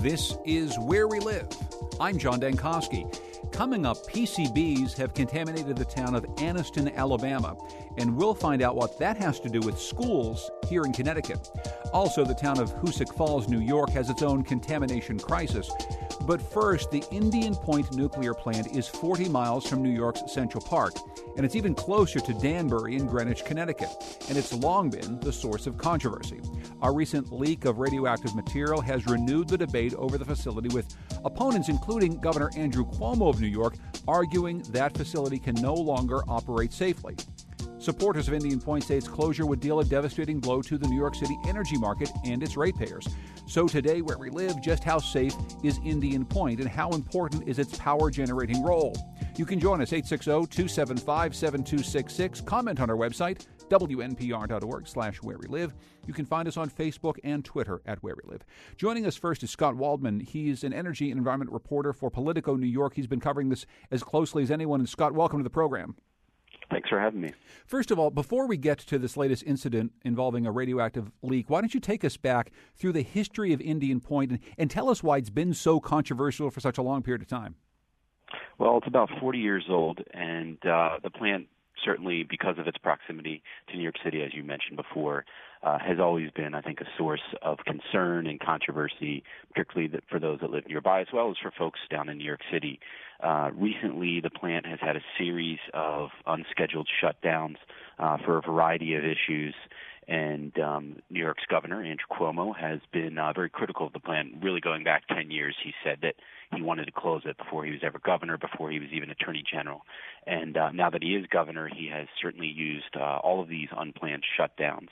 This is Where We Live. I'm John Dankosky. Coming up, PCBs have contaminated the town of Anniston, Alabama, and we'll find out what that has to do with schools here in Connecticut. Also, the town of Hoosick Falls, New York, has its own contamination crisis. But first, the Indian Point nuclear plant is 40 miles from New York's Central Park, and it's even closer to Danbury in Greenwich, Connecticut, and it's long been the source of controversy. A recent leak of radioactive material has renewed the debate over the facility, with opponents, including Governor Andrew Cuomo of New York, arguing that facility can no longer operate safely. Supporters of Indian Point say its closure would deal a devastating blow to the New York City energy market and its ratepayers. So today, Where We Live, just how safe is Indian Point and how important is its power-generating role? You can join us, 860-275-7266. Comment on our website, wnpr.org/Where We Live. You can find us on Facebook and Twitter at Where We Live. Joining us first is Scott Waldman. He's an energy and environment reporter for Politico New York. He's been covering this as closely as anyone. And Scott, welcome to the program. Thanks for having me. First of all, before we get to this latest incident involving a radioactive leak, why don't you take us back through the history of Indian Point and tell us why it's been so controversial for such a long period of time? Well, it's about 40 years old, and the plant, certainly because of its proximity to New York City, as you mentioned before, has always been, I think, a source of concern and controversy, particularly for those that live nearby, as well as for folks down in New York City. Recently, the plant has had a series of unscheduled shutdowns for a variety of issues, and New York's governor, Andrew Cuomo, has been very critical of the plant. Really going back 10 years, he said that he wanted to close it before he was ever governor, before he was even attorney general. And now that he is governor, he has certainly used all of these unplanned shutdowns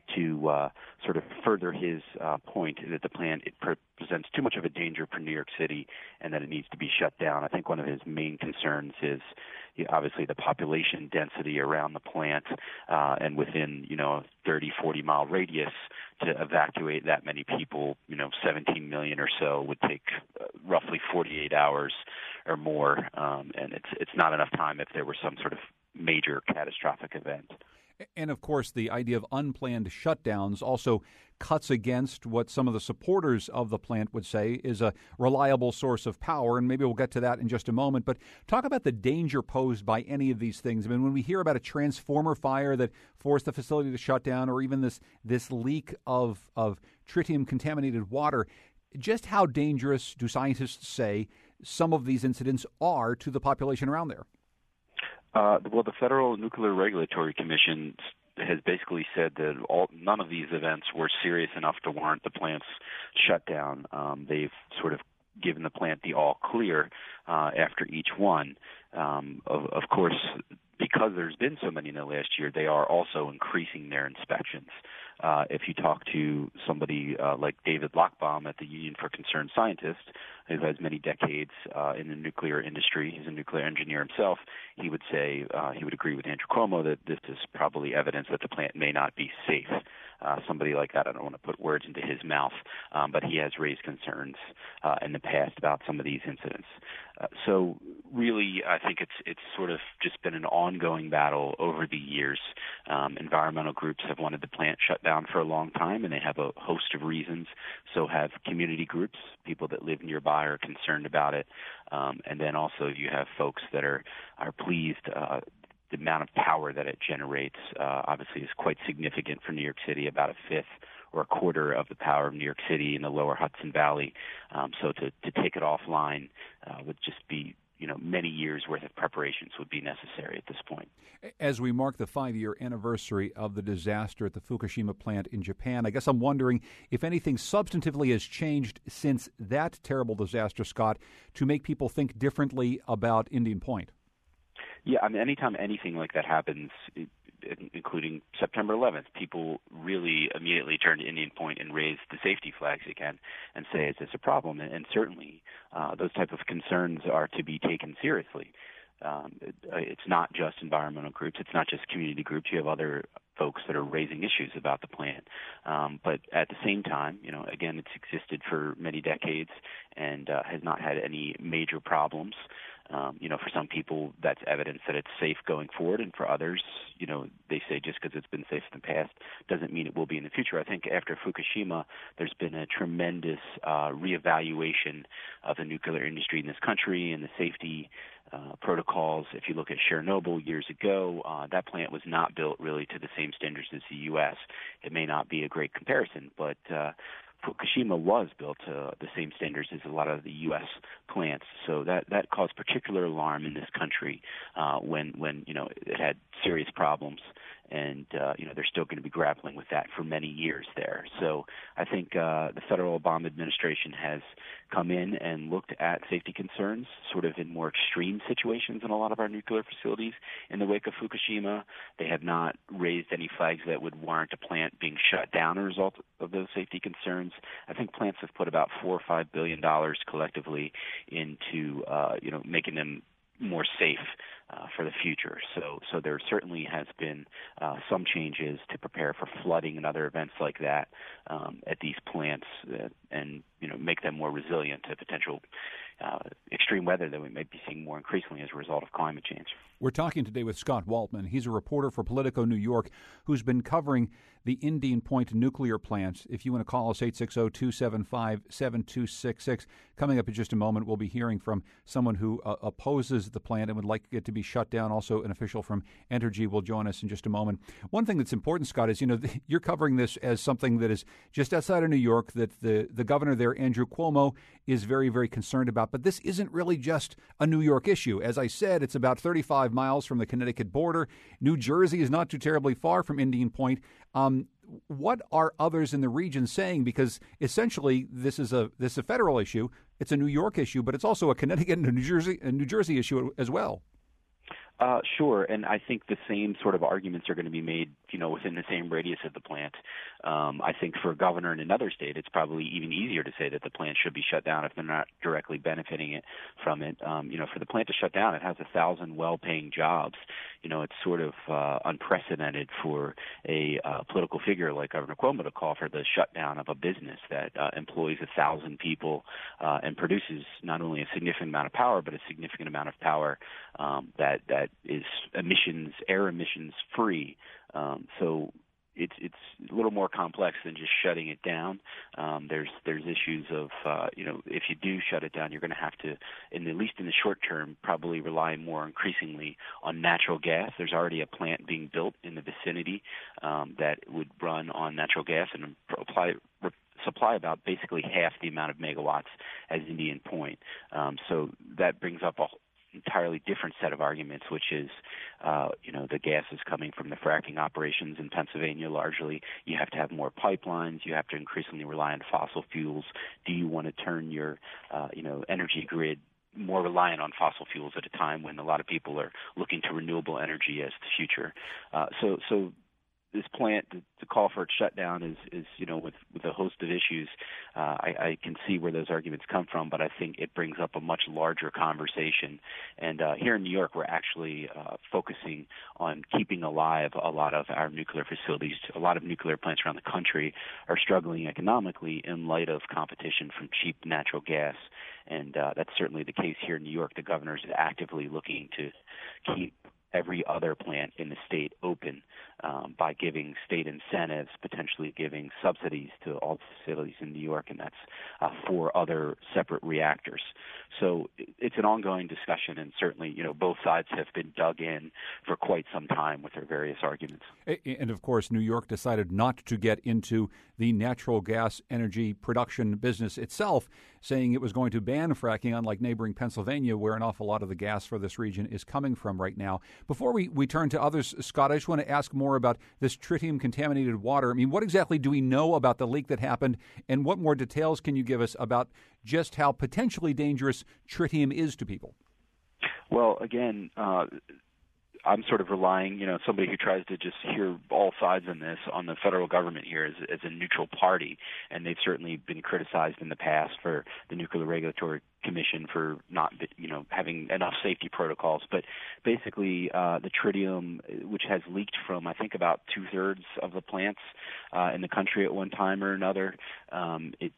to sort of further his point that the plant presents too much of a danger for New York City and that it needs to be shut down. I think one of his main concerns is obviously the population density around the plant, and within, a 30, 40-mile radius to evacuate that many people, 17 million or so would take roughly 48 hours or more, and it's not enough time if there were some sort of major catastrophic event. And, of course, the idea of unplanned shutdowns also cuts against what some of the supporters of the plant would say is a reliable source of power, and maybe we'll get to that in just a moment. But talk about the danger posed by any of these things. I mean, when we hear about a transformer fire that forced the facility to shut down, or even this leak of tritium-contaminated water, just how dangerous do scientists say some of these incidents are to the population around there? Well, the Federal Nuclear Regulatory Commission has basically said that none of these events were serious enough to warrant the plant's shutdown. They've sort of given the plant the all clear after each one. Of course, because there's been so many in the last year, they are also increasing their inspections. If you talk to somebody like David Lochbaum at the Union for Concerned Scientists, who has many decades in the nuclear industry, he's a nuclear engineer himself, he would say he would agree with Andrew Cuomo that this is probably evidence that the plant may not be safe. Somebody like that, I don't want to put words into his mouth, but he has raised concerns in the past about some of these incidents. So really, I think it's sort of just been an ongoing battle over the years. Environmental groups have wanted the plant shut down for a long time, and they have a host of reasons. So have community groups. People that live nearby are concerned about it. And then also you have folks that are pleased. The amount of power that it generates obviously is quite significant for New York City, about a fifth or a quarter of the power of New York City in the lower Hudson Valley. So to take it offline would just be, many years worth of preparations would be necessary at this point. As we mark the 5-year anniversary of the disaster at the Fukushima plant in Japan, I guess I'm wondering if anything substantively has changed since that terrible disaster, Scott, to make people think differently about Indian Point. Yeah, I mean, anytime anything like that happens, including September 11th, people really immediately turn to Indian Point and raise the safety flags again and say, is this a problem? And certainly those type of concerns are to be taken seriously. It's not just environmental groups. It's not just community groups. You have other folks that are raising issues about the plant. But at the same time, again, it's existed for many decades and has not had any major problems. For some people, that's evidence that it's safe going forward, and for others, they say just because it's been safe in the past doesn't mean it will be in the future. I think after Fukushima, there's been a tremendous reevaluation of the nuclear industry in this country and the safety protocols. If you look at Chernobyl years ago, that plant was not built really to the same standards as the U.S. It may not be a great comparison, but Fukushima was built to the same standards as a lot of the U.S. plants, so that caused particular alarm in this country when it had serious problems, and they're still going to be grappling with that for many years there. So I think the federal Obama administration has come in and looked at safety concerns sort of in more extreme situations in a lot of our nuclear facilities in the wake of Fukushima. They have not raised any flags that would warrant a plant being shut down as a result of those safety concerns. I think plants have put about $4 or $5 billion collectively into making them more safe for the future. So there certainly has been some changes to prepare for flooding and other events like that at these plants, and make them more resilient to potential extreme weather that we may be seeing more increasingly as a result of climate change. We're talking today with Scott Waltman. He's a reporter for Politico New York who's been covering the Indian Point nuclear plant. If you want to call us, 860-275-7266. Coming up in just a moment, we'll be hearing from someone who opposes the plant and would like it to be shut down. Also, an official from Entergy will join us in just a moment. One thing that's important, Scott, is, you're covering this as something that is just outside of New York, that the governor there, Andrew Cuomo, is very, very concerned about. But this isn't really just a New York issue. As I said, it's about 35 miles from the Connecticut border. New Jersey is not too terribly far from Indian Point. What are others in the region saying? Because essentially, this is a federal issue. It's a New York issue, but it's also a Connecticut and a New Jersey issue as well. Sure, and I think the same sort of arguments are going to be made, within the same radius of the plant. I think for a governor in another state, it's probably even easier to say that the plant should be shut down if they're not directly benefiting from it. For the plant to shut down, it has 1,000 well-paying jobs. It's sort of unprecedented for a political figure like Governor Cuomo to call for the shutdown of a business that employs 1,000 people and produces not only a significant amount of power, but a significant amount of power that is air emissions free. So it's a little more complex than just shutting it down. There's issues of if you do shut it down, you're going to have to, at least in the short term, probably rely more increasingly on natural gas. There's already a plant being built in the vicinity that would run on natural gas and supply about basically half the amount of megawatts as Indian Point. So that brings up a entirely different set of arguments, which is, the gas is coming from the fracking operations in Pennsylvania largely. You have to have more pipelines. You have to increasingly rely on fossil fuels. Do you want to turn your, energy grid more reliant on fossil fuels at a time when a lot of people are looking to renewable energy as the future? So this plant, to call for its shutdown is with a host of issues. I can see where those arguments come from, but I think it brings up a much larger conversation. And here in New York, we're actually focusing on keeping alive a lot of our nuclear facilities. A lot of nuclear plants around the country are struggling economically in light of competition from cheap natural gas. And that's certainly the case here in New York. The governor is actively looking to keep every other plant in the state open by giving state incentives, potentially giving subsidies to all facilities in New York, and that's 4 other separate reactors. So it's an ongoing discussion, and certainly, both sides have been dug in for quite some time with their various arguments. And of course, New York decided not to get into the natural gas energy production business itself, saying it was going to ban fracking, unlike neighboring Pennsylvania, where an awful lot of the gas for this region is coming from right now. Before we turn to others, Scott, I just want to ask more about this tritium-contaminated water. I mean, what exactly do we know about the leak that happened, and what more details can you give us about just how potentially dangerous tritium is to people? Well, again, I'm sort of relying, somebody who tries to just hear all sides in this, on the federal government here as a neutral party, and they've certainly been criticized in the past for the Nuclear Regulatory Commission for not, having enough safety protocols. But basically, the tritium, which has leaked from, I think, about 2/3 of the plants in the country at one time or another, it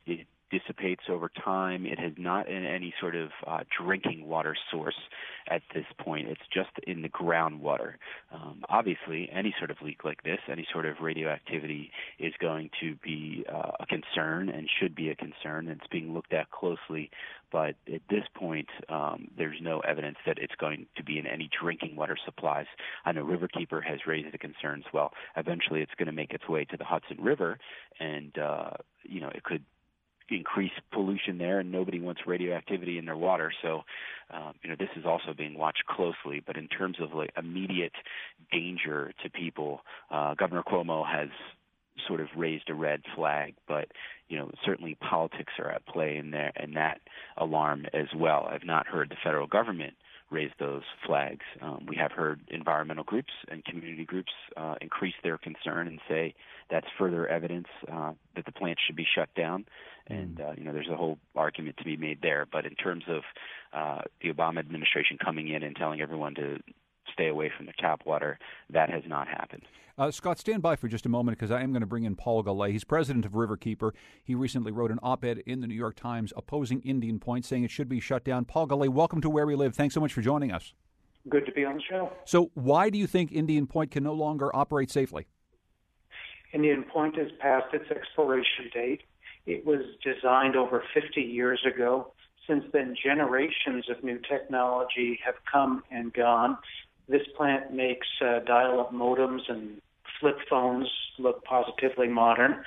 dissipates over time. It has not in any sort of drinking water source at this point. It's just in the groundwater. Obviously, any sort of leak like this, any sort of radioactivity is going to be a concern and should be a concern, and it's being looked at closely. But at this point, there's no evidence that it's going to be in any drinking water supplies. I know Riverkeeper has raised the concerns. Well, eventually it's going to make its way to the Hudson River, and it could increase pollution there, and nobody wants radioactivity in their water. So, this is also being watched closely. But in terms of like immediate danger to people, Governor Cuomo has sort of raised a red flag, but certainly politics are at play in there, and that alarm as well. I've not heard the federal government raise those flags. We have heard environmental groups and community groups increase their concern and say that's further evidence that the plant should be shut down. And, there's a whole argument to be made there. But in terms of the Obama administration coming in and telling everyone to stay away from the tap water, that has not happened. Scott, stand by for just a moment because I am going to bring in Paul Gallay. He's president of Riverkeeper. He recently wrote an op-ed in the New York Times opposing Indian Point, saying it should be shut down. Paul Gallay, welcome to Where We Live. Thanks so much for joining us. Good to be on the show. So why do you think Indian Point can no longer operate safely? Indian Point has passed its expiration date. It was designed over 50 years ago. Since then, generations of new technology have come and gone. This plant makes dial-up modems and flip phones look positively modern.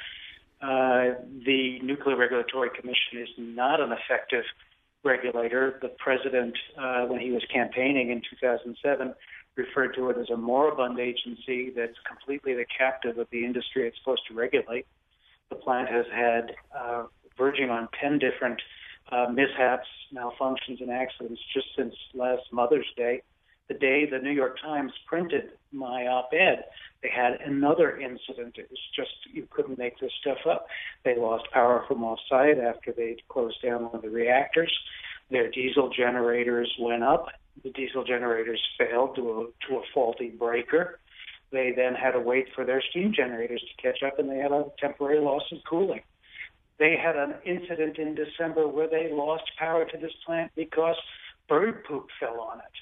The Nuclear Regulatory Commission is not an effective regulator. The president, when he was campaigning in 2007, referred to it as a moribund agency that's completely the captive of the industry it's supposed to regulate. The plant has had verging on 10 different mishaps, malfunctions, and accidents just since last Mother's Day. The day the New York Times printed my op-ed, they had another incident. It was just, you couldn't make this stuff up. They lost power from off-site after they'd closed down one of the reactors. Their diesel generators went up. The diesel generators failed to a faulty breaker. They then had to wait for their steam generators to catch up, and they had a temporary loss of cooling. They had an incident in December where they lost power to this plant because bird poop fell on it.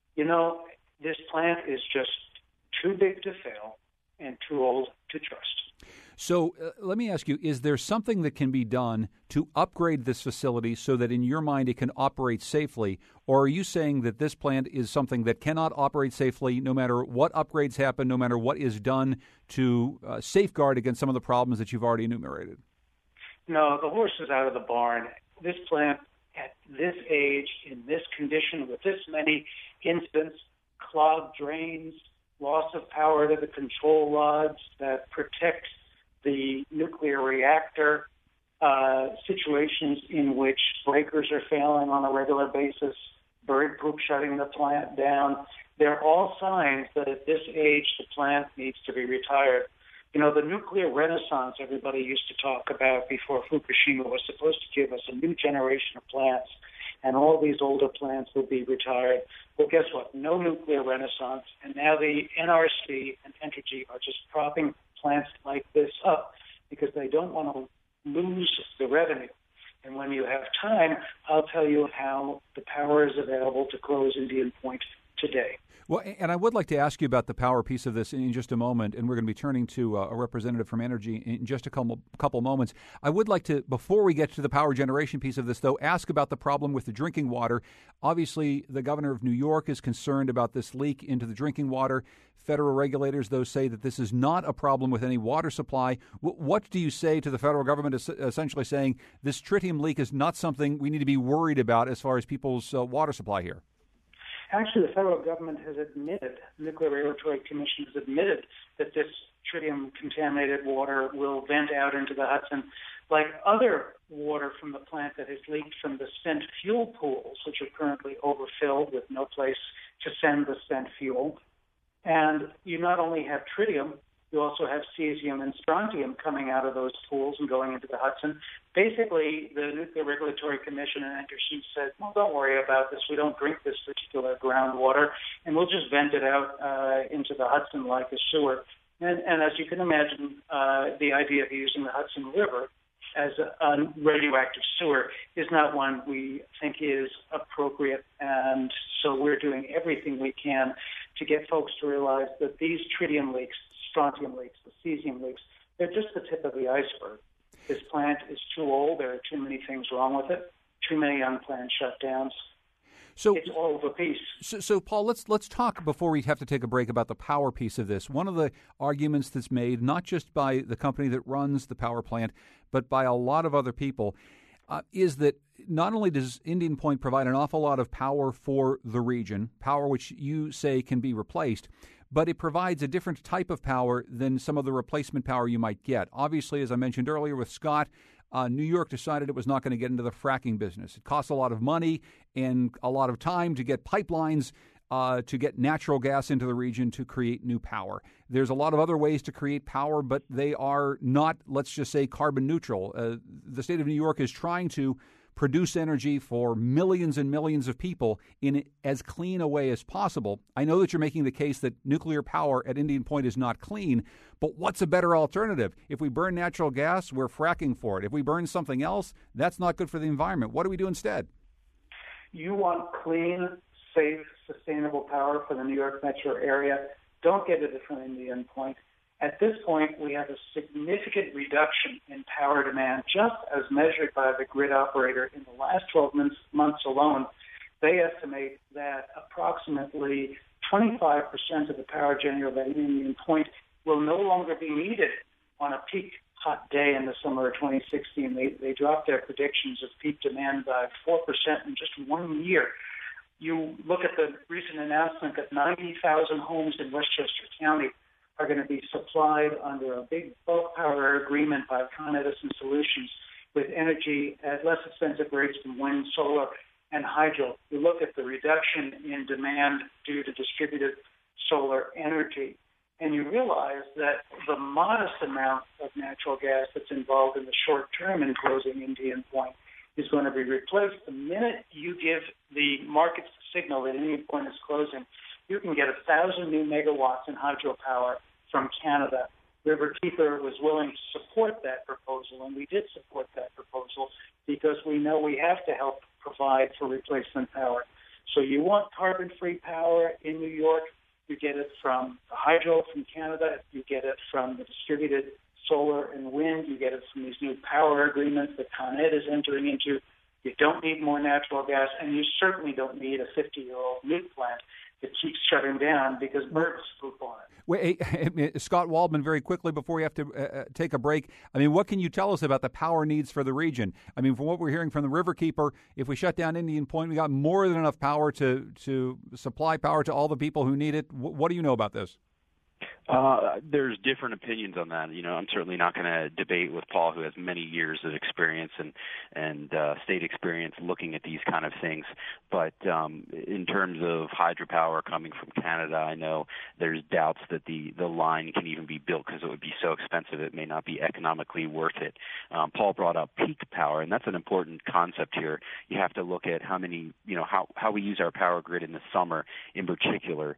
This plant is just too big to fail and too old to trust. So let me ask you, is there something that can be done to upgrade this facility so that in your mind it can operate safely? Or are you saying that this plant is something that cannot operate safely no matter what upgrades happen, no matter what is done to safeguard against some of the problems that you've already enumerated? No, the horse is out of the barn. This plant, at this age, in this condition, with this many incidents, clogged drains, loss of power to the control rods that protect the nuclear reactor, situations in which breakers are failing on a regular basis, bird poop shutting the plant down. They're all signs that at this age the plant needs to be retired. The nuclear renaissance everybody used to talk about before Fukushima was supposed to give us a new generation of plants, and all these older plants will be retired. Well, guess what? No nuclear renaissance, and now the NRC and Entergy are just propping plants like this up because they don't want to lose the revenue. And when you have time, I'll tell you how the power is available to close Indian Point today. Well, and I would like to ask you about the power piece of this in just a moment, and we're going to be turning to a representative from Entergy in just a couple moments. I would like to, before we get to the power generation piece of this, though, ask about the problem with the drinking water. Obviously, the governor of New York is concerned about this leak into the drinking water. Federal regulators, though, say that this is not a problem with any water supply. What do you say to the federal government essentially saying this tritium leak is not something we need to be worried about as far as people's water supply here? Actually, the federal government has admitted, the Nuclear Regulatory Commission has admitted that this tritium-contaminated water will vent out into the Hudson like other water from the plant that has leaked from the spent fuel pools, which are currently overfilled with no place to send the spent fuel. And you not only have tritium, you also have cesium and strontium coming out of those pools and going into the Hudson. Basically, the Nuclear Regulatory Commission and Entergy said, well, don't worry about this. We don't drink this particular groundwater, and we'll just vent it out into the Hudson like a sewer. And as you can imagine, the idea of using the Hudson River as a radioactive sewer is not one we think is appropriate. And so we're doing everything we can to get folks to realize that these tritium leaks, strontium leaks, the cesium leaks, they're just the tip of the iceberg. This plant is too old. There are too many things wrong with it, too many unplanned shutdowns. So it's all of a piece. So, Paul, let's talk before we have to take a break about the power piece of this. One of the arguments that's made, not just by the company that runs the power plant, but by a lot of other people, is that not only does Indian Point provide an awful lot of power for the region, power which you say can be replaced, but it provides a different type of power than some of the replacement power you might get. Obviously, as I mentioned earlier with Scott, New York decided it was not going to get into the fracking business. It costs a lot of money and a lot of time to get pipelines to get natural gas into the region to create new power. There's a lot of other ways to create power, but they are not, let's just say, carbon neutral. The state of New York is trying to produce energy for millions and millions of people in as clean a way as possible. I know that you're making the case that nuclear power at Indian Point is not clean, but what's a better alternative? If we burn natural gas, we're fracking for it. If we burn something else, that's not good for the environment. What do we do instead? You want clean, safe, sustainable power for the New York metro area. Don't get it from Indian Point. At this point, we have a significant reduction in power demand, just as measured by the grid operator in the last 12 months alone. They estimate that approximately 25% of the power generated by Indian Point will no longer be needed on a peak hot day in the summer of 2016. They dropped their predictions of peak demand by 4% in just 1 year. You look at the recent announcement that 90,000 homes in Westchester County are going to be supplied under a big bulk power agreement by Con Edison Solutions with energy at less expensive rates than wind, solar, and hydro. You look at the reduction in demand due to distributed solar energy, and you realize that the modest amount of natural gas that's involved in the short term in closing Indian Point is going to be replaced. The minute you give the markets the signal that Indian Point is closing, you can get 1,000 new megawatts in hydropower from Canada. Riverkeeper was willing to support that proposal, and we did support that proposal because we know we have to help provide for replacement power. So you want carbon-free power in New York, you get it from the hydro from Canada, you get it from the distributed solar and wind, you get it from these new power agreements that Con Ed is entering into. You don't need more natural gas, and you certainly don't need a 50-year-old nuke plant that keeps shutting down because birds poop on it. Wait, Scott Waldman, very quickly before we have to take a break, I mean, what can you tell us about the power needs for the region? I mean, from what we're hearing from the Riverkeeper, if we shut down Indian Point, we got more than enough power to supply power to all the people who need it. What do you know about this? There's different opinions on that. You know, I'm certainly not going to debate with Paul, who has many years of experience and state experience looking at these kind of things. But in terms of hydropower coming from Canada, I know there's doubts that the line can even be built because it would be so expensive it may not be economically worth it. Paul brought up peak power, and that's an important concept here. You have to look at how we use our power grid in the summer in particular,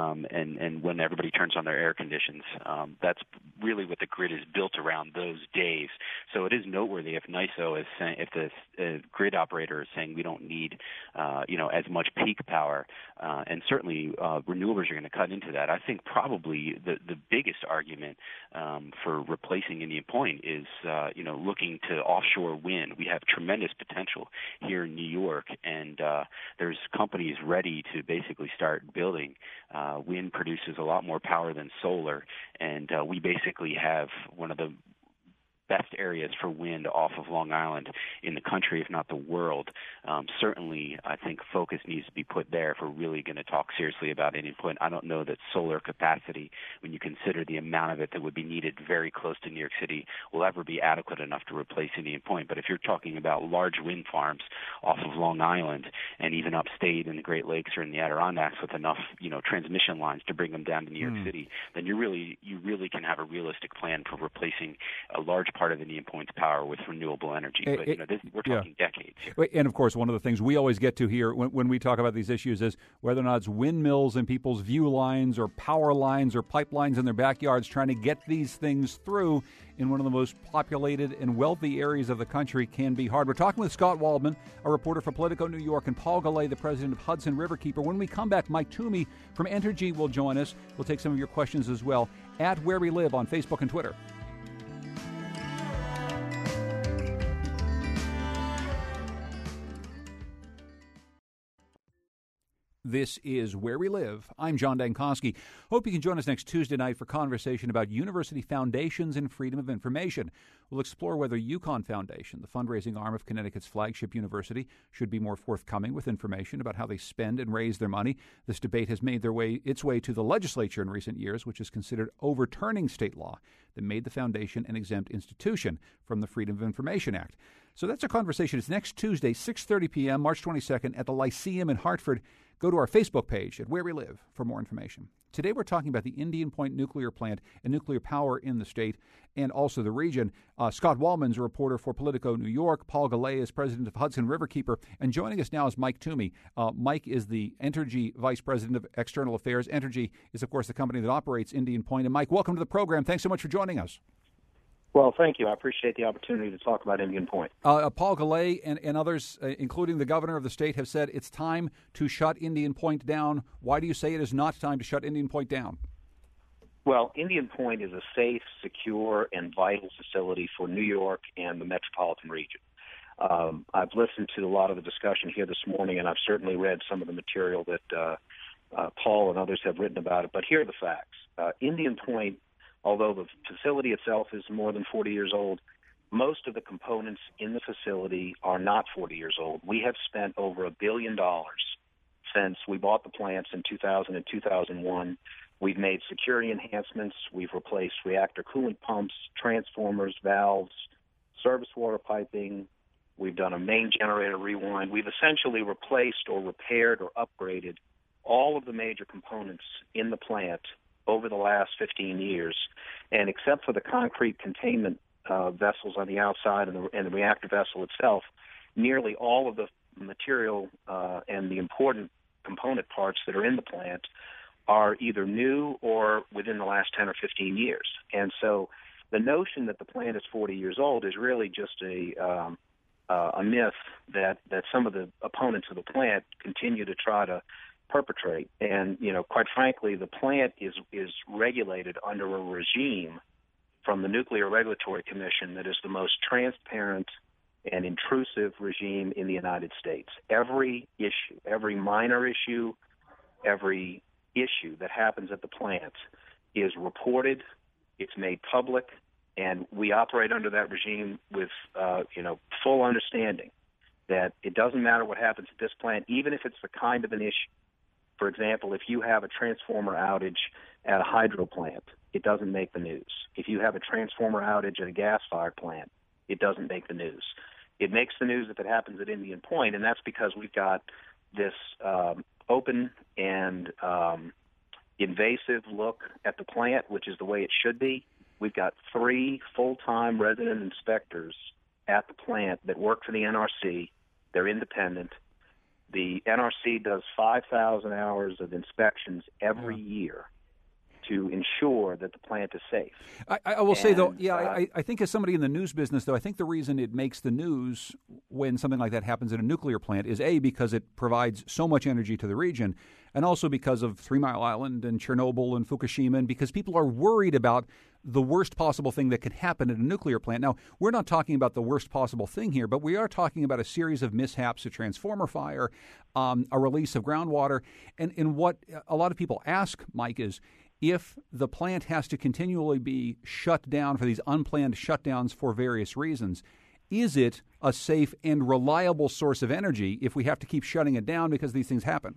and when everybody turns on their air conditions. That's really what the grid is built around, those days. So it is noteworthy if NYISO is saying, if the grid operator is saying we don't need, as much peak power, and certainly renewables are going to cut into that. I think probably the biggest argument for replacing Indian Point is, looking to offshore wind. We have tremendous potential here in New York, and there's companies ready to basically start building. Wind produces a lot more power than solar, and we basically have one of the best areas for wind off of Long Island in the country, if not the world. Certainly, I think focus needs to be put there if we're really going to talk seriously about Indian Point. I don't know that solar capacity, when you consider the amount of it that would be needed very close to New York City, will ever be adequate enough to replace Indian Point. But if you're talking about large wind farms off of Long Island and even upstate in the Great Lakes or in the Adirondacks with enough, transmission lines to bring them down to New York City, then you really can have a realistic plan for replacing a large part of Indian Point's power with renewable energy. But we're talking decades here. And of course, one of the things we always get to here when we talk about these issues is whether or not it's windmills in people's view lines or power lines or pipelines in their backyards trying to get these things through in one of the most populated and wealthy areas of the country can be hard. We're talking with Scott Waldman, a reporter for Politico New York, and Paul Gallay, the president of Hudson Riverkeeper. When we come back, Mike Toomey from Entergy will join us. We'll take some of your questions as well at Where We Live on Facebook and Twitter. This is Where We Live. I'm John Dankosky. Hope you can join us next Tuesday night for conversation about university foundations and freedom of information. We'll explore whether UConn Foundation, the fundraising arm of Connecticut's flagship university, should be more forthcoming with information about how they spend and raise their money. This debate has made its way to the legislature in recent years, which has considered overturning state law that made the foundation an exempt institution from the Freedom of Information Act. So that's our conversation. It's next Tuesday, 6:30 p.m., March 22nd, at the Lyceum in Hartford. Go to our Facebook page at Where We Live for more information. Today we're talking about the Indian Point nuclear plant and nuclear power in the state and also the region. Scott Waldman's a reporter for Politico New York. Paul Gallay is president of Hudson Riverkeeper. And joining us now is Mike Toomey. Mike is the Entergy vice president of external affairs. Entergy is, of course, the company that operates Indian Point. And Mike, welcome to the program. Thanks so much for joining us. Well, thank you. I appreciate the opportunity to talk about Indian Point. Paul Gallay and others, including the governor of the state, have said it's time to shut Indian Point down. Why do you say it is not time to shut Indian Point down? Well, Indian Point is a safe, secure, and vital facility for New York and the metropolitan region. I've listened to a lot of the discussion here this morning, and I've certainly read some of the material that Paul and others have written about it. But here are the facts. Indian Point, although the facility itself is more than 40 years old, most of the components in the facility are not 40 years old. We have spent over $1 billion since we bought the plants in 2000 and 2001. We've made security enhancements. We've replaced reactor coolant pumps, transformers, valves, service water piping. We've done a main generator rewind. We've essentially replaced or repaired or upgraded all of the major components in the plant over the last 15 years, and except for the concrete containment vessels on the outside and the reactor vessel itself, nearly all of the material and the important component parts that are in the plant are either new or within the last 10 or 15 years. And so the notion that the plant is 40 years old is really just a myth that some of the opponents of the plant continue to try to perpetrate. And, quite frankly, the plant is regulated under a regime from the Nuclear Regulatory Commission that is the most transparent and intrusive regime in the United States. Every issue, every minor issue, every issue that happens at the plant is reported, it's made public, and we operate under that regime with, full understanding that it doesn't matter what happens at this plant, even if it's the kind of an issue. For example, if you have a transformer outage at a hydro plant, it doesn't make the news. If you have a transformer outage at a gas-fired plant, it doesn't make the news. It makes the news if it happens at Indian Point, and that's because we've got this open and invasive look at the plant, which is the way it should be. We've got 3 full-time resident inspectors at the plant that work for the NRC. They're independent. The NRC does 5,000 hours of inspections every year to ensure that the plant is safe. I will say, though, I think as somebody in the news business, though, I think the reason it makes the news when something like that happens at a nuclear plant is, A, because it provides so much energy to the region, and also because of 3 Mile Island and Chernobyl and Fukushima, and because people are worried about the worst possible thing that could happen at a nuclear plant. Now, we're not talking about the worst possible thing here, but we are talking about a series of mishaps, a transformer fire, a release of groundwater. And what a lot of people ask, Mike, is if the plant has to continually be shut down for these unplanned shutdowns for various reasons, is it a safe and reliable source of energy if we have to keep shutting it down because these things happen?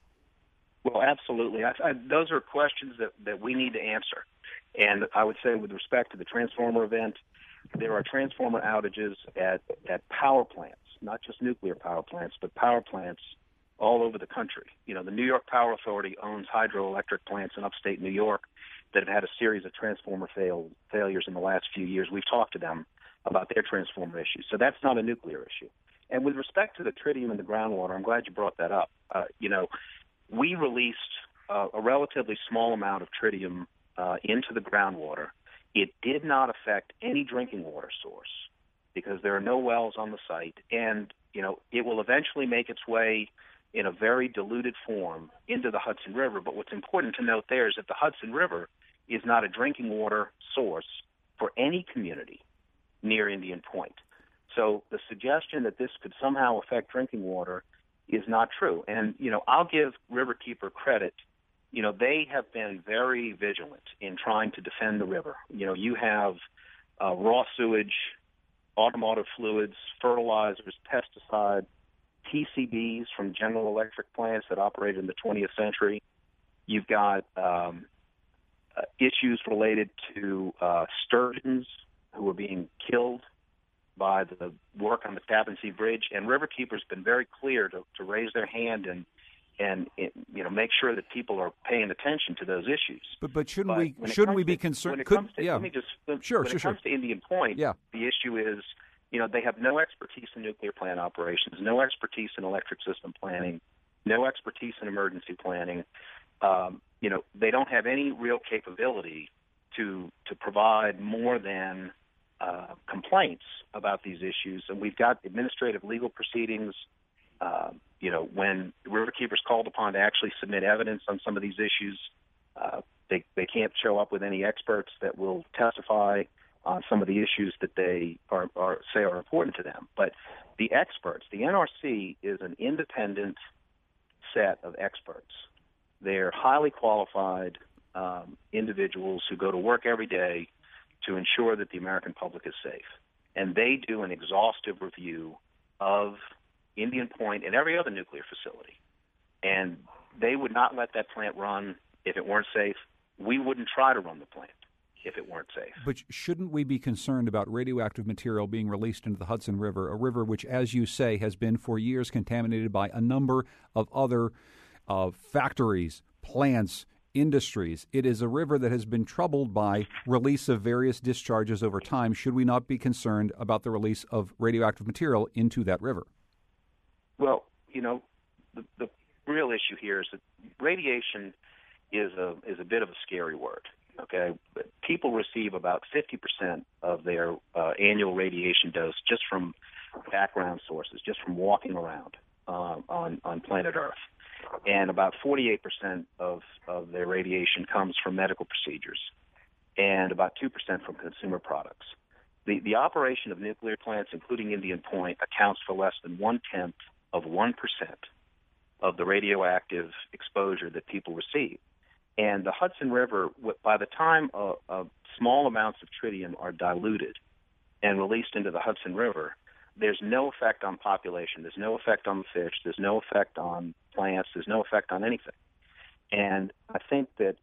Well, absolutely. Those are questions that we need to answer. And I would say with respect to the transformer event, there are transformer outages at power plants, not just nuclear power plants, but power plants all over the country. The New York Power Authority owns hydroelectric plants in upstate New York, that have had a series of transformer failures in the last few years. We've talked to them about their transformer issues. So that's not a nuclear issue. And with respect to the tritium in the groundwater, I'm glad you brought that up. We released a relatively small amount of tritium into the groundwater. It did not affect any drinking water source because there are no wells on the site. And, it will eventually make its way in a very diluted form into the Hudson River. But what's important to note there is that the Hudson River is not a drinking water source for any community near Indian Point. So the suggestion that this could somehow affect drinking water is not true. And, I'll give Riverkeeper credit. They have been very vigilant in trying to defend the river. You have raw sewage, automotive fluids, fertilizers, pesticides, PCBs from General Electric plants that operated in the 20th century. You've got issues related to sturgeons who are being killed by the work on the Tappan Zee Bridge, and Riverkeeper's been very clear to raise their hand and make sure that people are paying attention to those issues. But shouldn't we be concerned? Let me just sure. When it comes to Indian Point, the issue is they have no expertise in nuclear plant operations, no expertise in electric system planning, no expertise in emergency planning. They don't have any real capability to provide more than complaints about these issues, and we've got administrative legal proceedings. When Riverkeeper's called upon to actually submit evidence on some of these issues, they can't show up with any experts that will testify on some of the issues that they say are important to them. But the experts, the NRC is an independent set of experts. They're highly qualified individuals who go to work every day to ensure that the American public is safe. And they do an exhaustive review of Indian Point and every other nuclear facility. And they would not let that plant run if it weren't safe. We wouldn't try to run the plant if it weren't safe. But shouldn't we be concerned about radioactive material being released into the Hudson River, a river which, as you say, has been for years contaminated by a number of other factories, plants, industries? It is a river that has been troubled by release of various discharges over time. Should we not be concerned about the release of radioactive material into that river? Well, the real issue here is that radiation is a bit of a scary word. Okay, but people receive about 50% of their annual radiation dose just from background sources, just from walking around on planet Earth, and about 48% of their radiation comes from medical procedures, and about 2% from consumer products. The operation of nuclear plants, including Indian Point, accounts for less than 1/10 of 1% of the radioactive exposure that people receive. And the Hudson River, by the time small amounts of tritium are diluted and released into the Hudson River, there's no effect on population. There's no effect on the fish. There's no effect on plants. There's no effect on anything. And I think that,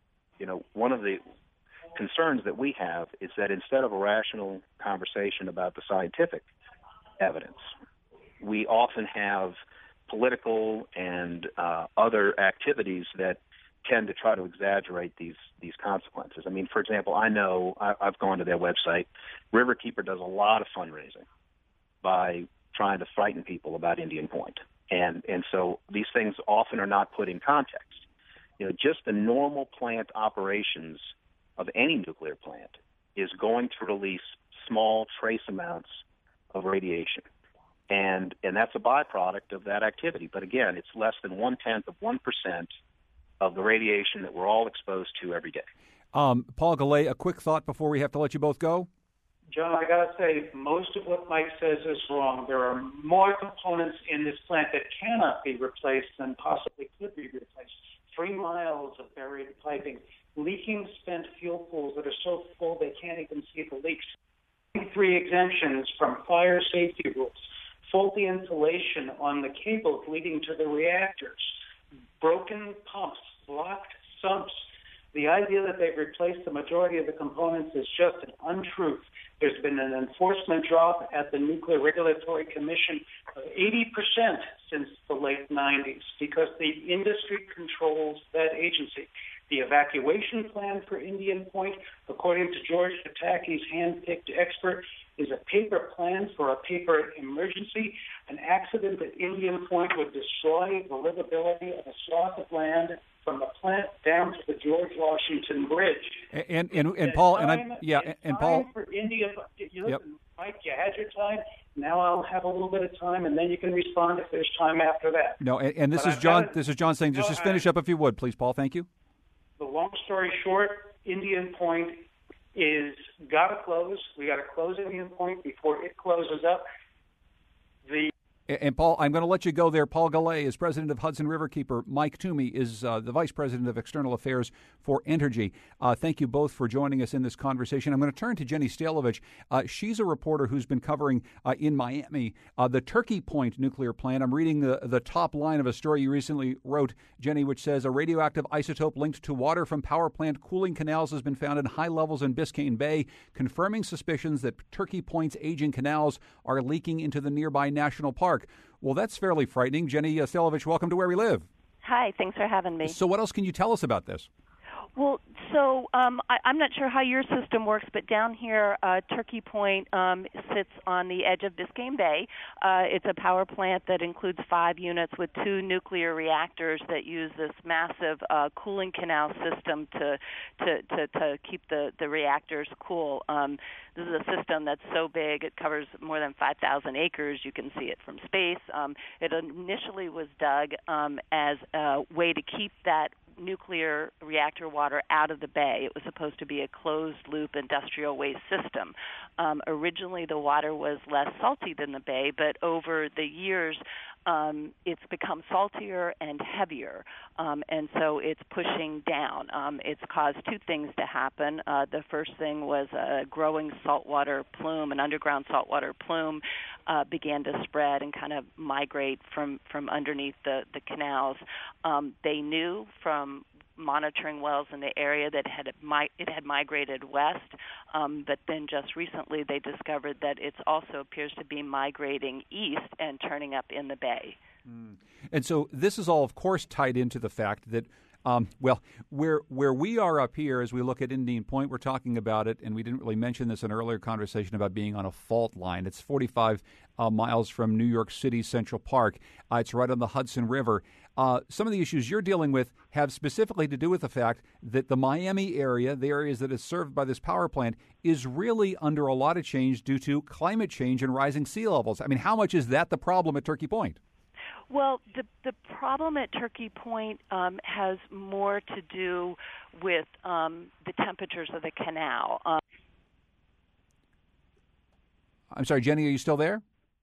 one of the concerns that we have is that instead of a rational conversation about the scientific evidence, we often have political and other activities that tend to try to exaggerate these consequences. I mean, for example, I know I've gone to their website. Riverkeeper does a lot of fundraising by trying to frighten people about Indian Point. And so these things often are not put in context. Just the normal plant operations of any nuclear plant is going to release small trace amounts of radiation. And that's a byproduct of that activity. But again, it's less than 1/10 of 1% of the radiation that we're all exposed to every day. Paul Gallay, a quick thought before we have to let you both go. John, I got to say, most of what Mike says is wrong. There are more components in this plant that cannot be replaced than possibly could be replaced. 3 miles of buried piping, leaking spent fuel pools that are so full they can't even see the leaks. 3 exemptions from fire safety rules, faulty insulation on the cables leading to the reactors, broken pumps, blocked sumps. The idea that they've replaced the majority of the components is just an untruth. There's been an enforcement drop at the Nuclear Regulatory Commission of 80% since the late 90s because the industry controls that agency. The evacuation plan for Indian Point, according to George Pataki's hand-picked expert, is a paper plan for a paper emergency. An accident at Indian Point would destroy the livability of a swath of land from the plant down to the George Washington Bridge. And Paul, Paul, for India. Yep. Mike, you had your time. Now I'll have a little bit of time, and then you can respond if there's time after that. No, and this is John. This is John saying, just finish up if you would, please, Paul. Thank you. The long story short, Indian Point is got to close. We got to close Indian Point before it closes up. And Paul, I'm going to let you go there. Paul Gallay is president of Hudson Riverkeeper. Mike Toomey is the vice president of external affairs for Entergy. Thank you both for joining us in this conversation. I'm going to turn to Jenny Stalovich. She's a reporter who's been covering in Miami the Turkey Point nuclear plant. I'm reading the top line of a story you recently wrote, Jenny, which says a radioactive isotope linked to water from power plant cooling canals has been found in high levels in Biscayne Bay, confirming suspicions that Turkey Point's aging canals are leaking into the nearby national park. Well, that's fairly frightening. Jenny Stalovich, welcome to Where We Live. Hi, thanks for having me. So what else can you tell us about this? Well, so I'm not sure how your system works, but down here, Turkey Point sits on the edge of Biscayne Bay. It's a power plant that includes 5 units with 2 nuclear reactors that use this massive cooling canal system to keep the reactors cool. This is a system that's so big it covers more than 5,000 acres. You can see it from space. It initially was dug as a way to keep that nuclear reactor water out of the bay. It was supposed to be a closed-loop industrial waste system. Originally, the water was less salty than the bay, but over the years, it's become saltier and heavier, and so it's pushing down. It's caused 2 things to happen. The first thing was a growing saltwater plume, an underground saltwater plume, began to spread and kind of migrate from underneath the canals. They knew from monitoring wells in the area that it had migrated west, but then just recently they discovered that it also appears to be migrating east and turning up in the bay. And so this is all, of course, tied into the fact that where we are up here, as we look at Indian Point, we're talking about it, and we didn't really mention this in an earlier conversation about being on a fault line. It's 45 miles from New York City Central Park. It's right on the Hudson River. Some of the issues you're dealing with have specifically to do with the fact that the Miami area, the areas that is served by this power plant, is really under a lot of change due to climate change and rising sea levels. I mean, how much is that the problem at Turkey Point? Well, the problem at Turkey Point has more to do with the temperatures of the canal. I'm sorry, Jenny, are you still there?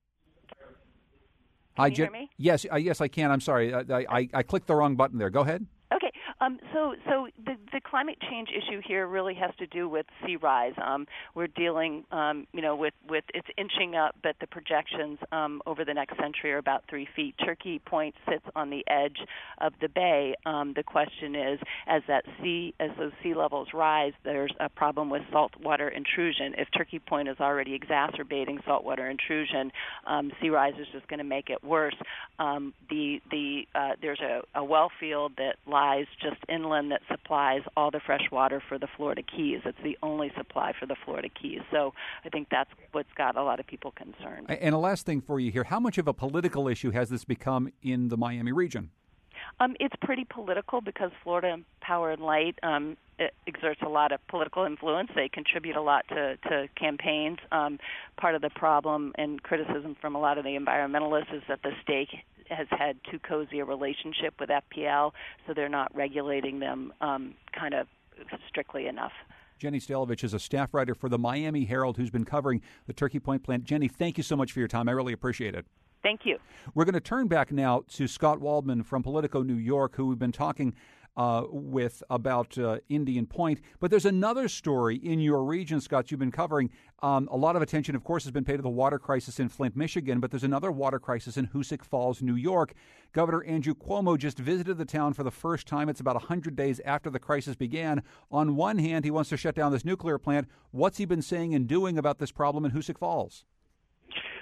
Can you hear me? Yes, I can. I'm sorry. I clicked the wrong button there. Go ahead. Okay. So the climate change issue here really has to do with sea rise. We're dealing, with it's inching up, but the projections over the next century are about 3 feet. Turkey Point sits on the edge of the bay. The question is, as those sea levels rise, there's a problem with saltwater intrusion. If Turkey Point is already exacerbating saltwater intrusion, sea rise is just going to make it worse. There's a well field that lies just inland that supplies all the fresh water for the Florida Keys. It's the only supply for the Florida Keys. So I think that's what's got a lot of people concerned. And a last thing for you here, how much of a political issue has this become in the Miami region? It's pretty political because Florida Power and Light exerts a lot of political influence. They contribute a lot to campaigns. Part of the problem and criticism from a lot of the environmentalists is that the state has had too cozy a relationship with FPL, so they're not regulating them kind of strictly enough. Jenny Stalovich is a staff writer for the Miami Herald who's been covering the Turkey Point plant. Jenny, thank you so much for your time. I really appreciate it. Thank you. We're going to turn back now to Scott Waldman from Politico New York, who we've been talking with about Indian Point. But there's another story in your region, Scott, you've been covering. A lot of attention, of course, has been paid to the water crisis in Flint, Michigan, but there's another water crisis in Hoosick Falls, New York. Governor Andrew Cuomo just visited the town for the first time. It's about 100 days after the crisis began. On one hand, he wants to shut down this nuclear plant. What's he been saying and doing about this problem in Hoosick Falls?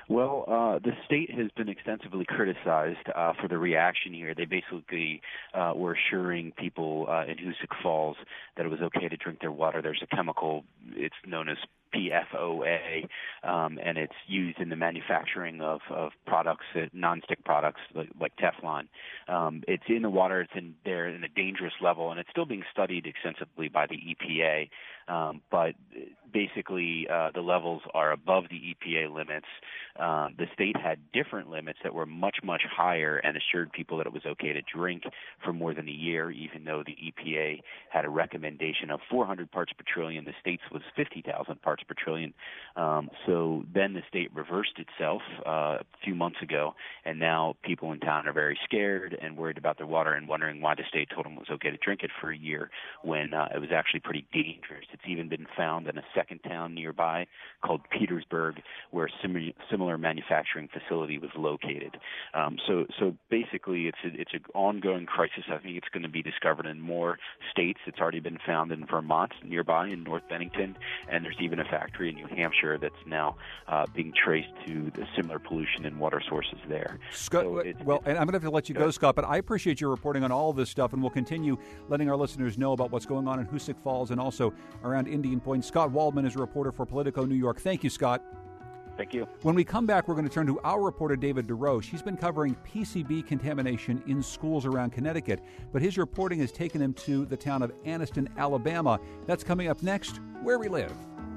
Well, the state has been extensively criticized for the reaction here. They basically were assuring people in Hoosick Falls that it was okay to drink their water. There's a chemical, it's known as PFOA, and it's used in the manufacturing of products, nonstick products like Teflon. It's in the water. It's in there in a dangerous level, and it's still being studied extensively by the EPA. But basically, the levels are above the EPA limits. The state had different limits that were much, much higher and assured people that it was okay to drink for more than a year, even though the EPA had a recommendation of 400 parts per trillion. The state's was 50,000 parts per trillion. So then the state reversed itself a few months ago, and now people in town are very scared and worried about their water and wondering why the state told them it was okay to drink it for a year when it was actually pretty dangerous. It's even been found in a second town nearby called Petersburg, where a similar manufacturing facility was located. So basically, it's an ongoing crisis. I think it's going to be discovered in more states. It's already been found in Vermont, nearby in North Bennington, and there's even a factory in New Hampshire that's now being traced to the similar pollution in water sources there. Scott, and I'm going to have to let you go, Scott, but I appreciate your reporting on all of this stuff, and we'll continue letting our listeners know about what's going on in Hoosick Falls and also around Indian Point. Scott Waldman is a reporter for Politico New York. Thank you, Scott. Thank you. When we come back, we're going to turn to our reporter, David DeRoche. He's been covering PCB contamination in schools around Connecticut, but his reporting has taken him to the town of Anniston, Alabama. That's coming up next, Where We Live.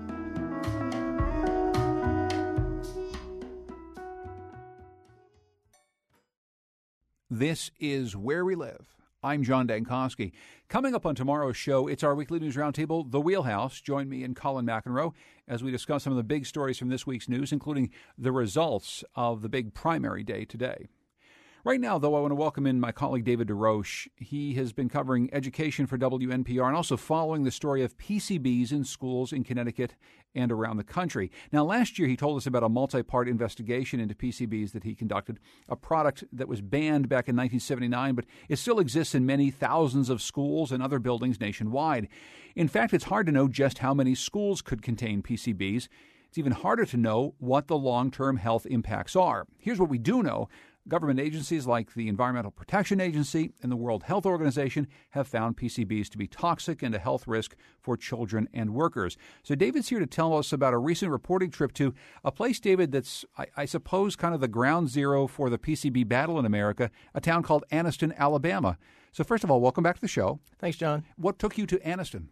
This is Where We Live. I'm John Dankosky. Coming up on tomorrow's show, it's our weekly news roundtable, The Wheelhouse. Join me and Colin McEnroe as we discuss some of the big stories from this week's news, including the results of the big primary day today. Right now, though, I want to welcome in my colleague David DeRoche. He has been covering education for WNPR and also following the story of PCBs in schools in Connecticut and around the country. Now, last year he told us about a multi-part investigation into PCBs that he conducted, a product that was banned back in 1979, but it still exists in many thousands of schools and other buildings nationwide. In fact, it's hard to know just how many schools could contain PCBs. It's even harder to know what the long-term health impacts are. Here's what we do know. Government agencies like the Environmental Protection Agency and the World Health Organization have found PCBs to be toxic and a health risk for children and workers. So David's here to tell us about a recent reporting trip to a place, David, that's, I suppose, kind of the ground zero for the PCB battle in America, a town called Anniston, Alabama. So first of all, welcome back to the show. Thanks, John. What took you to Anniston?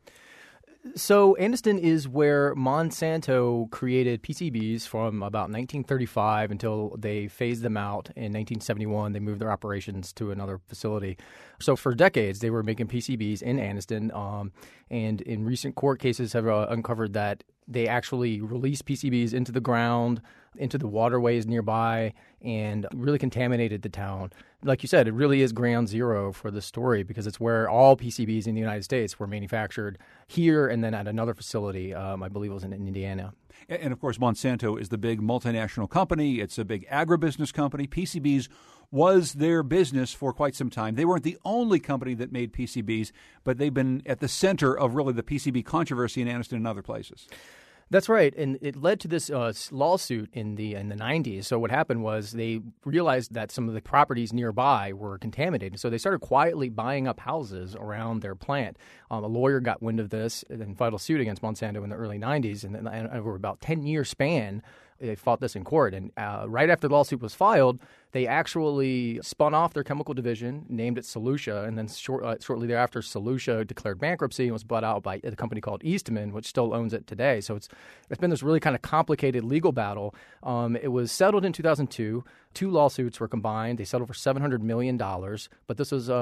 So Anniston is where Monsanto created PCBs from about 1935 until they phased them out in 1971. They moved their operations to another facility. So for decades, they were making PCBs in Anniston, and in recent court cases have uncovered that they actually released PCBs into the ground, into the waterways nearby, and really contaminated the town. Like you said, it really is ground zero for the story because it's where all PCBs in the United States were manufactured here and then at another facility, I believe it was in Indiana. And, of course, Monsanto is the big multinational company. It's a big agribusiness company. PCBs was their business for quite some time. They weren't the only company that made PCBs, but they've been at the center of really the PCB controversy in Anniston and other places. That's right, and it led to this lawsuit in the 90s. So what happened was they realized that some of the properties nearby were contaminated, so they started quietly buying up houses around their plant. A lawyer got wind of this and filed a suit against Monsanto in the early 90s, and then over about a 10-year span, they fought this in court. And right after the lawsuit was filed, they actually spun off their chemical division, named it Solutia, and then shortly thereafter, Solutia declared bankruptcy and was bought out by a company called Eastman, which still owns it today. So it's been this really kind of complicated legal battle. It was settled in 2002. 2 lawsuits were combined. They settled for $700 million, but this was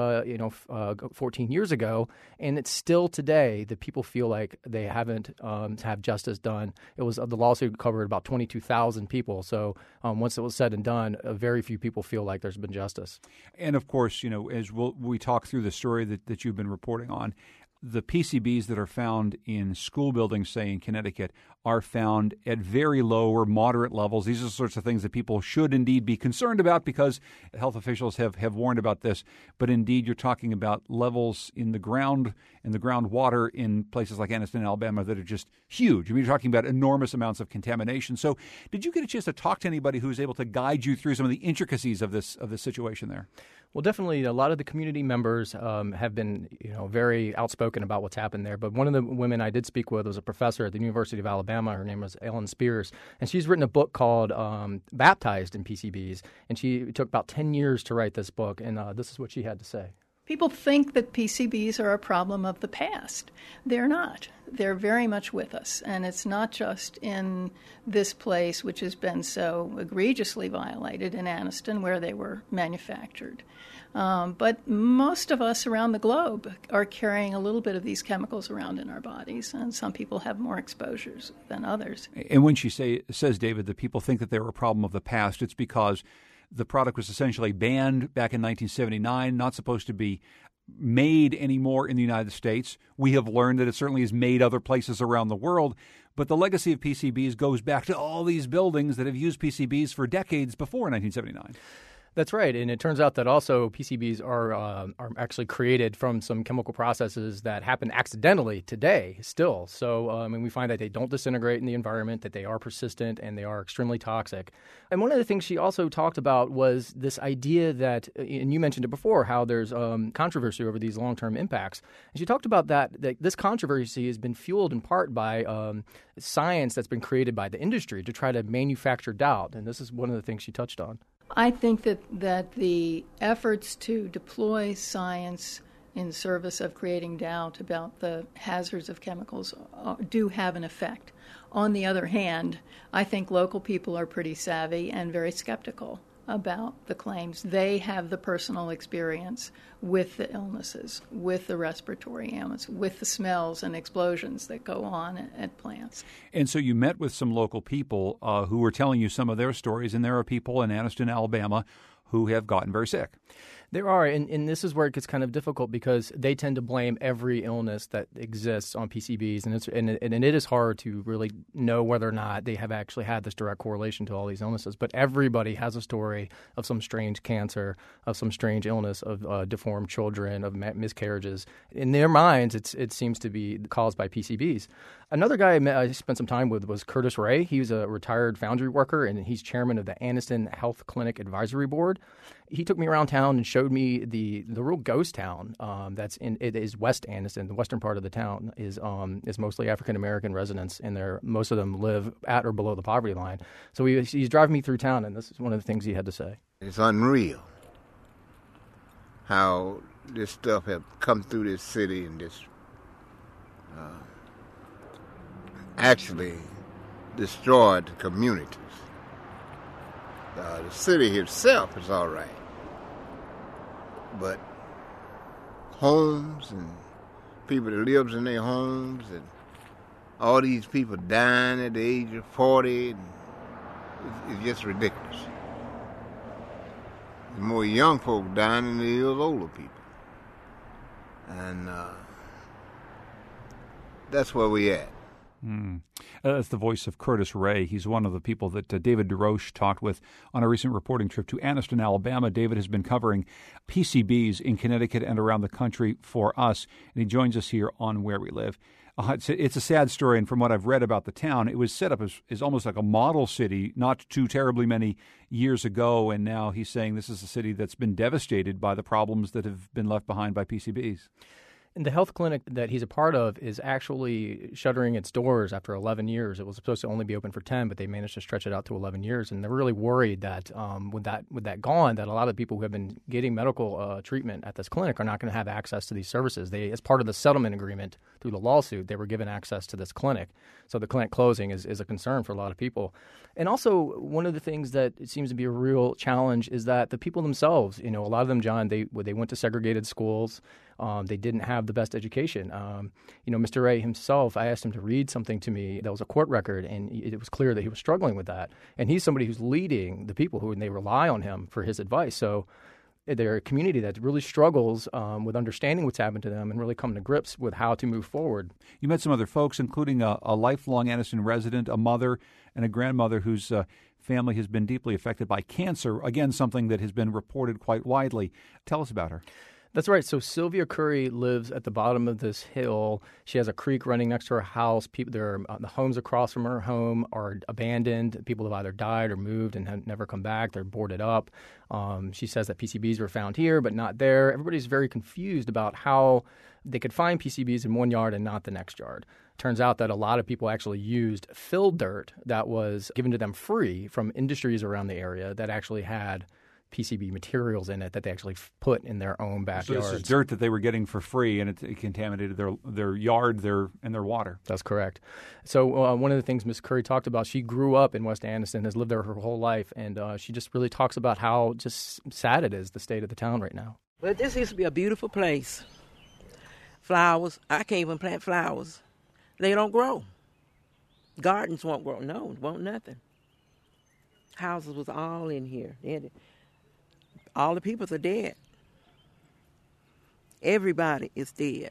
14 years ago, and it's still today that people feel like they haven't have justice done. It was the lawsuit covered about 22,000 people. So once it was said and done, very few people feel like there's been justice. And of course, as we talk through the story that you've been reporting on, the PCBs that are found in school buildings, say in Connecticut, are found at very low or moderate levels. These are the sorts of things that people should indeed be concerned about because health officials have warned about this. But indeed, you're talking about levels in the groundwater in places like Anniston, Alabama, that are just huge. I mean, you're talking about enormous amounts of contamination. So did you get a chance to talk to anybody who was able to guide you through some of the intricacies of this situation there? Well, definitely, a lot of the community members have been, very outspoken about what's happened there. But one of the women I did speak with was a professor at the University of Alabama. Her name was Ellen Spears, and she's written a book called "Baptized in PCBs." And it took about 10 years to write this book, and this is what she had to say. People think that PCBs are a problem of the past. They're not. They're very much with us. And it's not just in this place, which has been so egregiously violated in Anniston, where they were manufactured. But most of us around the globe are carrying a little bit of these chemicals around in our bodies, and some people have more exposures than others. And when she says, David, that people think that they're a problem of the past, it's because the product was essentially banned back in 1979, not supposed to be made anymore in the United States. We have learned that it certainly is made other places around the world, but the legacy of PCBs goes back to all these buildings that have used PCBs for decades before 1979. That's right, and it turns out that also PCBs are actually created from some chemical processes that happen accidentally today still. So we find that they don't disintegrate in the environment, that they are persistent, and they are extremely toxic. And one of the things she also talked about was this idea that, and you mentioned it before, how there's controversy over these long-term impacts. And she talked about that this controversy has been fueled in part by science that's been created by the industry to try to manufacture doubt. And this is one of the things she touched on. I think that the efforts to deploy science in service of creating doubt about the hazards of chemicals do have an effect. On the other hand, I think local people are pretty savvy and very skeptical about the claims. They have the personal experience with the illnesses, with the respiratory ailments, with the smells and explosions that go on at plants. And so you met with some local people who were telling you some of their stories, and there are people in Anniston, Alabama, who have gotten very sick. There are, and this is where it gets kind of difficult because they tend to blame every illness that exists on PCBs, and it is hard to really know whether or not they have actually had this direct correlation to all these illnesses. But everybody has a story of some strange cancer, of some strange illness, of deformed children, of miscarriages. In their minds, it seems to be caused by PCBs. Another guy I spent some time with was Curtis Ray. He was a retired foundry worker, and he's chairman of the Anniston Health Clinic Advisory Board. He took me around town and showed me the real ghost town it is West Anniston. The western part of the town is mostly African American residents, and most of them live at or below the poverty line. So he's driving me through town, and this is one of the things he had to say. It's unreal how this stuff has come through this city and just actually destroyed the communities. The city itself is all right, but homes and people that lives in their homes and all these people dying at the age of 40, it's just ridiculous. There's more young folk dying than there is older people. And that's where we at. That's the voice of Curtis Ray. He's one of the people that David DeRoche talked with on a recent reporting trip to Anniston, Alabama. David has been covering PCBs in Connecticut and around the country for us, and he joins us here on Where We Live. It's a sad story, and from what I've read about the town, it was set up as almost like a model city not too terribly many years ago, and now he's saying this is a city that's been devastated by the problems that have been left behind by PCBs. And the health clinic that he's a part of is actually shuttering its doors after 11 years. It was supposed to only be open for 10, but they managed to stretch it out to 11 years. And they're really worried that with that gone, that a lot of people who have been getting medical treatment at this clinic are not going to have access to these services. As part of the settlement agreement through the lawsuit, they were given access to this clinic. So the clinic closing is a concern for a lot of people. And also, one of the things that it seems to be a real challenge is that the people themselves, a lot of them, John, they went to segregated schools. They didn't have the best education. Mr. Ray himself, I asked him to read something to me that was a court record, and it was clear that he was struggling with that. And he's somebody who's leading the people and they rely on him for his advice. So they're a community that really struggles with understanding what's happened to them and really coming to grips with how to move forward. You met some other folks, including a lifelong Anniston resident, a mother, and a grandmother whose family has been deeply affected by cancer. Again, something that has been reported quite widely. Tell us about her. That's right. So Sylvia Curry lives at the bottom of this hill. She has a creek running next to her house. The homes across from her home are abandoned. People have either died or moved and have never come back. They're boarded up. She says that PCBs were found here but not there. Everybody's very confused about how they could find PCBs in one yard and not the next yard. Turns out that a lot of people actually used fill dirt that was given to them free from industries around the area that actually had PCB materials in it that they actually put in their own backyards. So this is dirt that they were getting for free, and it contaminated their yard, and their water. That's correct. So one of the things Ms. Curry talked about, she grew up in West Anniston, has lived there her whole life, and she just really talks about how just sad it is, the state of the town right now. But this used to be a beautiful place. Flowers, I can't even plant flowers. They don't grow. Gardens won't grow. No, won't nothing. Houses was all in here. All the people are dead. Everybody is dead.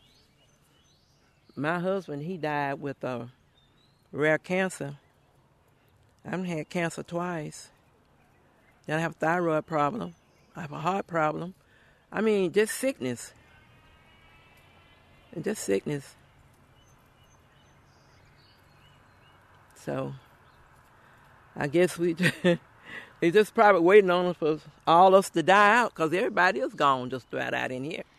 My husband, he died with a rare cancer. I've had cancer twice. Then I have a thyroid problem. I have a heart problem. I mean, just sickness. And just sickness. So, I guess they're just probably waiting on us for all us to die out because everybody is gone just right out in here.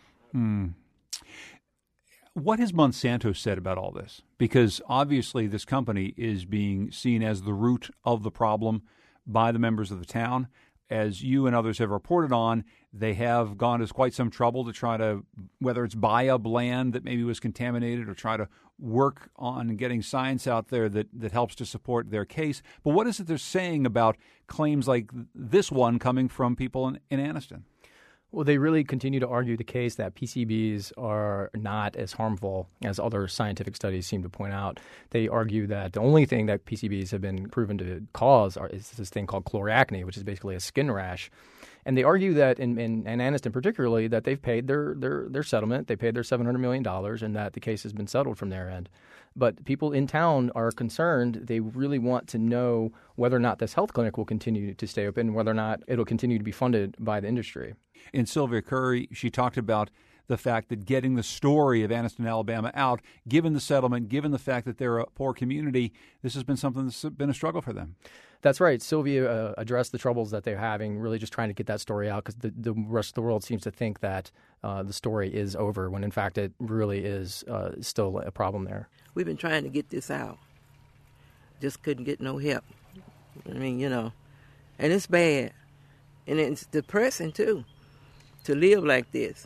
What has Monsanto said about all this? Because obviously this company is being seen as the root of the problem by the members of the town. As you and others have reported on, they have gone to quite some trouble to try to, whether it's buy up land that maybe was contaminated or try to work on getting science out there that helps to support their case. But what is it they're saying about claims like this one coming from people in Anniston? Well, they really continue to argue the case that PCBs are not as harmful as other scientific studies seem to point out. They argue that the only thing that PCBs have been proven to cause is this thing called chloracne, which is basically a skin rash. And they argue that in Anniston particularly, that they've paid their settlement, they paid their $700 million, and that the case has been settled from their end. But people in town are concerned. They really want to know whether or not this health clinic will continue to stay open, whether or not it'll continue to be funded by the industry. In Sylvia Curry, she talked about the fact that getting the story of Anniston, Alabama out, given the settlement, given the fact that they're a poor community, this has been something that's been a struggle for them. That's right. Sylvia addressed the troubles that they're having, really just trying to get that story out because the rest of the world seems to think that the story is over when, in fact, it really is still a problem there. We've been trying to get this out. Just couldn't get no help. I mean, and it's bad. And it's depressing, too, to live like this.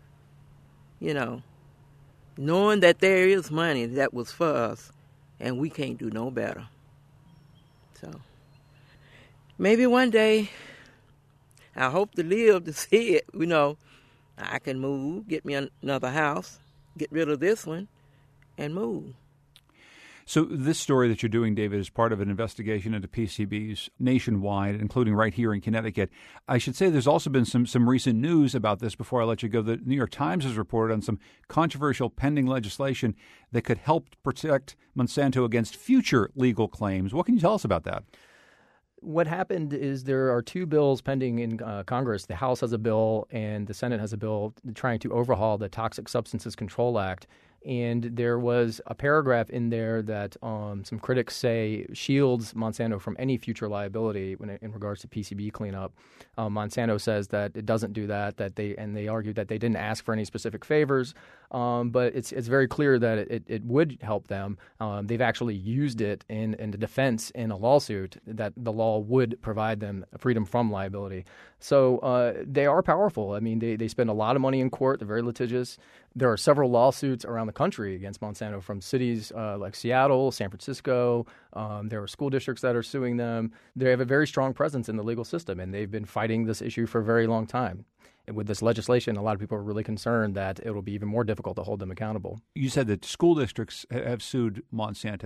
Knowing that there is money that was for us and we can't do no better. So maybe one day, I hope to live to see it, I can move, get me another house, get rid of this one, and move. So this story that you're doing, David, is part of an investigation into PCBs nationwide, including right here in Connecticut. I should say there's also been some recent news about this before I let you go. The New York Times has reported on some controversial pending legislation that could help protect Monsanto against future legal claims. What can you tell us about that? What happened is there are two bills pending in Congress. The House has a bill and the Senate has a bill trying to overhaul the Toxic Substances Control Act. And there was a paragraph in there that some critics say shields Monsanto from any future liability in regards to PCB cleanup. Monsanto says that it doesn't do that. They argue that they didn't ask for any specific favors. But it's very clear that it would help them. They've actually used it in the defense in a lawsuit that the law would provide them freedom from liability. So they are powerful. I mean, they spend a lot of money in court. They're very litigious. There are several lawsuits around the country against Monsanto from cities like Seattle, San Francisco. There are school districts that are suing them. They have a very strong presence in the legal system, and they've been fighting this issue for a very long time. And with this legislation, a lot of people are really concerned that it will be even more difficult to hold them accountable. You said that school districts have sued Monsanto.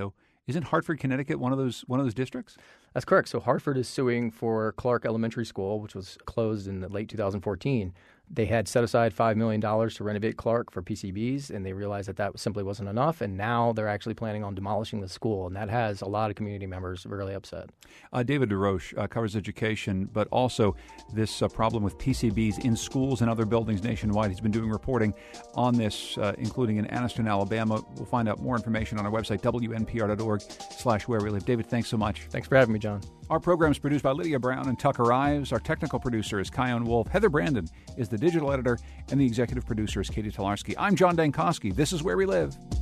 Isn't Hartford, Connecticut one of those districts? That's correct. So Hartford is suing for Clark Elementary School, which was closed in the late 2014. They had set aside $5 million to renovate Clark for PCBs, and they realized that simply wasn't enough, and now they're actually planning on demolishing the school, and that has a lot of community members really upset. David DeRoche covers education, but also this problem with PCBs in schools and other buildings nationwide. He's been doing reporting on this, including in Anniston, Alabama. We'll find out more information on our website, WNPR.org/wherewelive. David, thanks so much. Thanks for having me, John. Our program is produced by Lydia Brown and Tucker Ives. Our technical producer is Kion Wolf. Heather Brandon is the digital editor, and the executive producer is Katie Tolarski. I'm John Dankosky. This is Where We Live.